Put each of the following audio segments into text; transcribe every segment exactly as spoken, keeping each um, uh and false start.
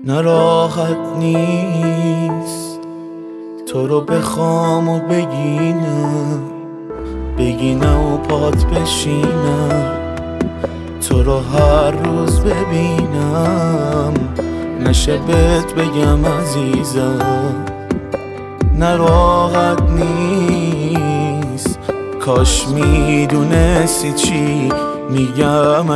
نه راحت نیست تو رو بخوام و بگینم بگینم و پات بشینم تو رو هر روز ببینم نشه بهت بگم عزیزم نه راحت نیست کاش میدونستی چی میگم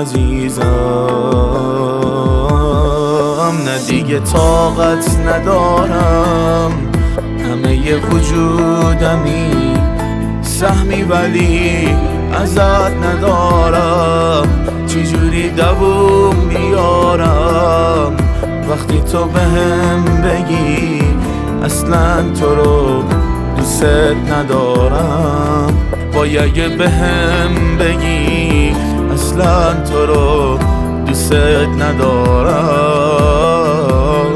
عزیزم نه دیگه طاقت ندارم همه ی وجودمی سهمی ولی ازت ندارم چجوری دووم بیارم وقتی تو بهم بگی اصلا تو رو دوست ندارم وای اگه بهم بگی اصلا تو رو دوست ندارم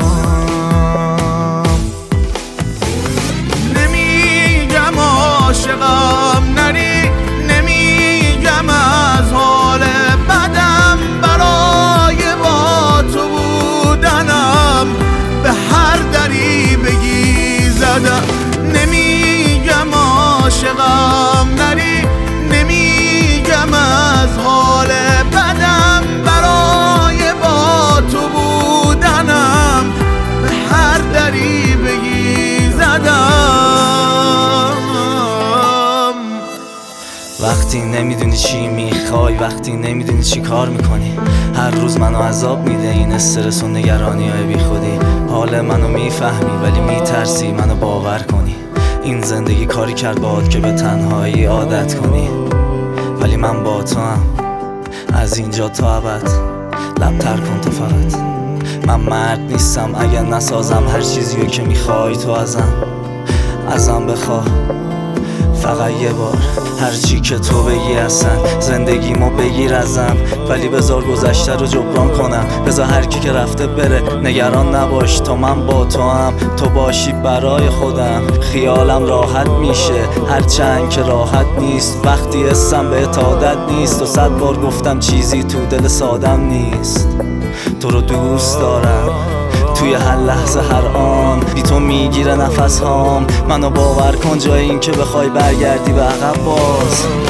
نمیگم عاشقم نری نمیگم از حال بدم برای با تو بودنم به هر دری بگی زدم نمیگم عاشقم نری نمیگم از حال بدم برای با تو بودنم به هر دری بگی زدم وقتی نمیدونی چی میخوای وقتی نمیدونی چی کار میکنی هر روز منو عذاب میده این استرس و نگرانی های بی خودی حال منو میفهمی ولی میترسی منو باور کنی این زندگی کاری کرد باهات که به تنهایی عادت کنی ولی من با تو هم از اینجا تا ابد لبتر کن تو فقط من مرد نیستم اگر نسازم هر چیزیو که میخوای تو ازم ازم بخواه فقط یه بار هر چی که تو بگی اصلا زندگیمو بگیر ازم ولی بذار گذشته رو جبران کنم بذار هر کی که رفته بره نگران نباش تا من با تو هم تو باشی برای خودم خیالم راحت میشه هرچند که راحت نیست وقتی حسم بهت عادت نیست و صد بار گفتم چیزی تو دل سادم نیست تو رو دوست دارم توی هر لحظه هر آن بی تو میگیره نفس هام منو باور کن جای این که بخوای برگردی به عقب باز